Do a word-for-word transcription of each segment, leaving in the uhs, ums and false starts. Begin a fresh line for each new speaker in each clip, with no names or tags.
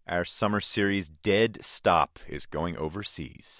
Our summer series Dead Stop is going overseas.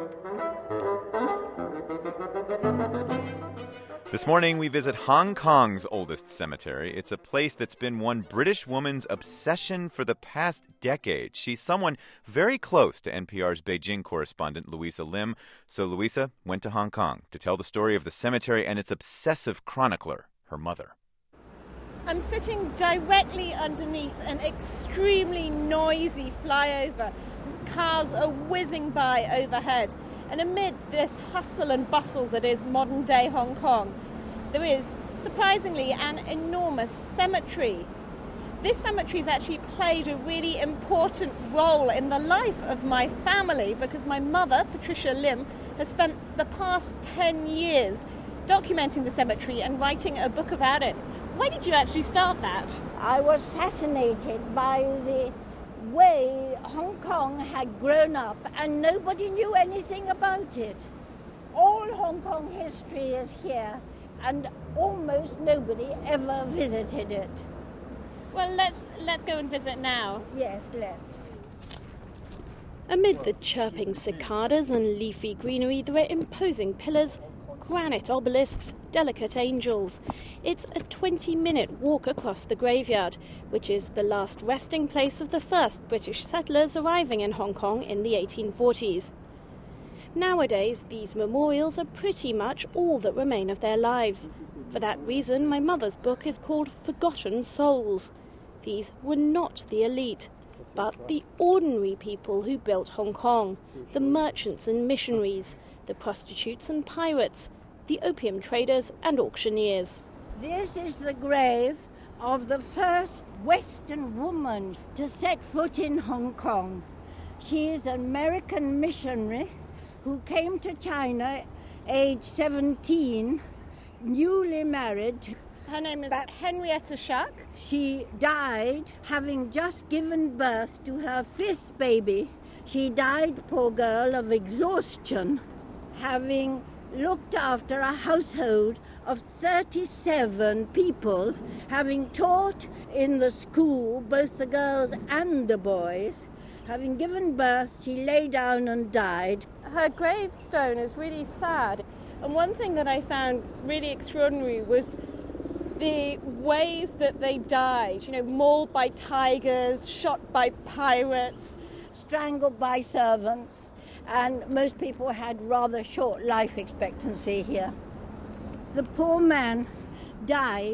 This morning, we visit Hong Kong's oldest cemetery. It's a place that's been one British woman's obsession for the past decade. She's someone very close to N P R's Beijing correspondent, Louisa Lim. So Louisa went to Hong Kong to tell the story of the cemetery and its obsessive chronicler, her mother.
I'm sitting directly underneath an extremely noisy flyover. Cars are whizzing by overhead. And amid this hustle and bustle that is modern-day Hong Kong, there is, surprisingly, an enormous cemetery. This cemetery has actually played a really important role in the life of my family because my mother, Patricia Lim, has spent the past ten years documenting the cemetery and writing a book about it. Why did you actually start that?
I was fascinated by the way Hong Kong had grown up and nobody knew anything about it. All Hong Kong history is here and almost nobody ever visited it.
Well, let's let's go and visit now.
Yes, let's.
Amid the chirping cicadas and leafy greenery, there are imposing pillars, granite obelisks, delicate angels. It's a twenty-minute walk across the graveyard, which is the last resting place of the first British settlers arriving in Hong Kong in the eighteen forties. Nowadays, these memorials are pretty much all that remain of their lives. For that reason, my mother's book is called Forgotten Souls. These were not the elite, but the ordinary people who built Hong Kong, the merchants and missionaries, the prostitutes and pirates, the opium traders and auctioneers.
This is the grave of the first Western woman to set foot in Hong Kong. She is an American missionary who came to China aged seventeen, newly married.
Her name is Henrietta Shuck.
She died having just given birth to her fifth baby. She died, poor girl, of exhaustion, having looked after a household of thirty-seven people, having taught in the school both the girls and the boys. Having given birth, she lay down and died.
Her gravestone is really sad. And one thing that I found really extraordinary was the ways that they died. You know, mauled by tigers, shot by pirates,
strangled by servants. And most people had rather short life expectancy here. The poor man died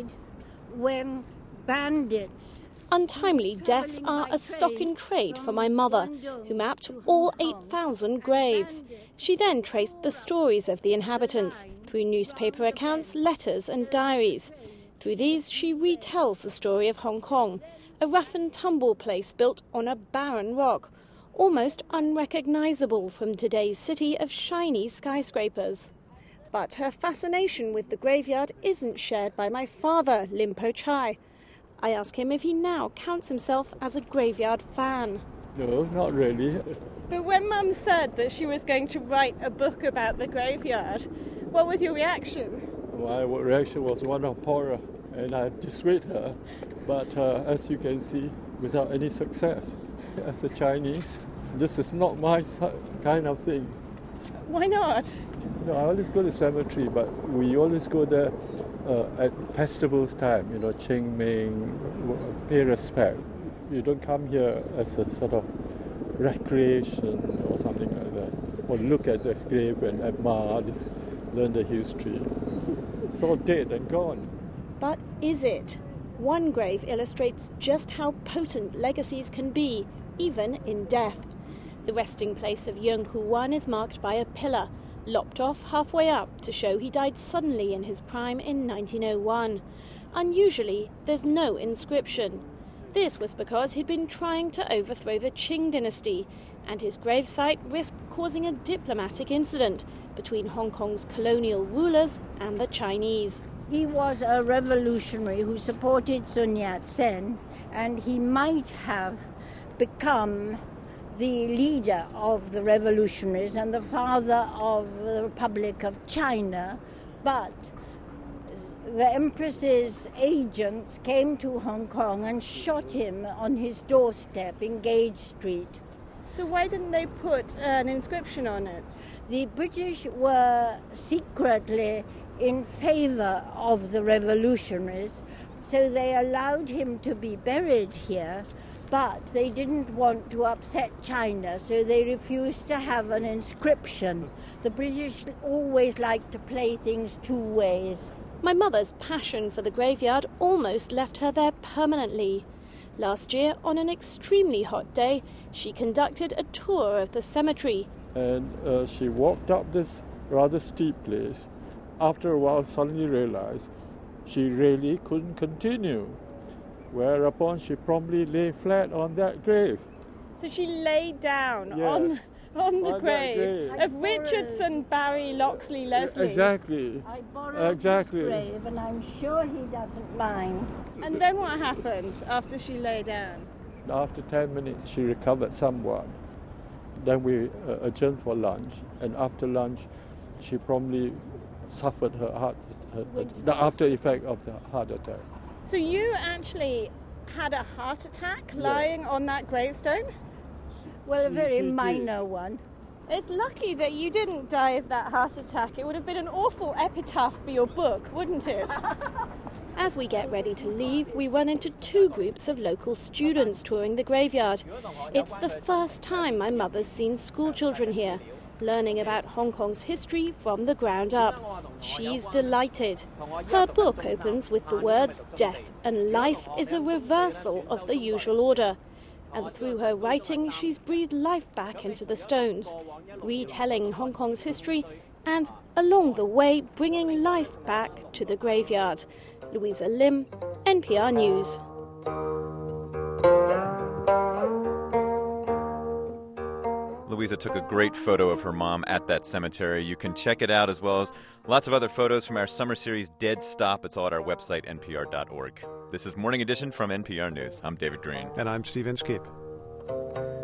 when bandits...
Untimely deaths are a stock in trade for my mother, who mapped all eight thousand graves. She then traced the stories of the inhabitants through newspaper accounts, letters and diaries. Through these, she retells the story of Hong Kong, a rough and tumble place built on a barren rock, almost unrecognizable from today's city of shiny skyscrapers. But her fascination with the graveyard isn't shared by my father, Lim Po Chai. I ask him if he now counts himself as a graveyard fan.
No, not really.
But when Mum said that she was going to write a book about the graveyard, what was your reaction?
My reaction was one of horror, and I dissuaded her. But uh, as you can see, without any success. As a Chinese, this is not my kind of thing.
Why not?
No, I always go to cemetery, but we always go there uh, at festivals time, you know, Qingming, pay respect. You don't come here as a sort of recreation or something like that, or look at the grave and admire this, learn the history. It's all dead and gone.
But is it? One grave illustrates just how potent legacies can be, even in death. The resting place of Yung Hu Wan is marked by a pillar, lopped off halfway up to show he died suddenly in his prime in nineteen oh one. Unusually, there's no inscription. This was because he'd been trying to overthrow the Qing dynasty, and his gravesite risked causing a diplomatic incident between Hong Kong's colonial rulers and the Chinese.
He was a revolutionary who supported Sun Yat-sen, and he might have become the leader of the revolutionaries and the father of the Republic of China, but the Empress's agents came to Hong Kong and shot him on his doorstep in Gage Street.
So why didn't they put an inscription on it?
The British were secretly in favour of the revolutionaries, so they allowed him to be buried here, but they didn't want to upset China, so they refused to have an inscription. The British always like to play things two ways.
My mother's passion for the graveyard almost left her there permanently. Last year, on an extremely hot day, she conducted a tour of the cemetery.
And uh, she walked up this rather steep place. After a while, suddenly realized she really couldn't continue, whereupon she promptly lay flat on that grave.
So she lay down
Yeah.
on, on the
On that
grave,
grave.
of Richardson, Barry, Loxley, Leslie.
Exactly.
I borrowed
Exactly.
his grave, and I'm sure he doesn't mind.
And then what happened after she lay down?
After ten minutes, she recovered somewhat. Then we uh, adjourned for lunch, and after lunch, she promptly suffered her heart, her, her, the after effect of the heart attack.
So you actually had a heart attack lying on that gravestone?
Well, a
She-
very
she did.
minor one.
It's lucky that you didn't die of that heart attack. It would have been an awful epitaph for your book, wouldn't it? As we get ready to leave, we run into two groups of local students touring the graveyard. It's the first time my mother's seen schoolchildren here, learning about Hong Kong's history from the ground up. She's delighted. Her book opens with the words, "Death and life is a reversal of the usual order." And through her writing, she's breathed life back into the stones, retelling Hong Kong's history and, along the way, bringing life back to the graveyard. Louisa Lim, N P R News.
Louisa took a great photo of her mom at that cemetery. You can check it out, as well as lots of other photos from our summer series, Dead Stop. It's all at our website, N P R dot org. This is Morning Edition from N P R News. I'm David Green.
And I'm Steve Inskeep.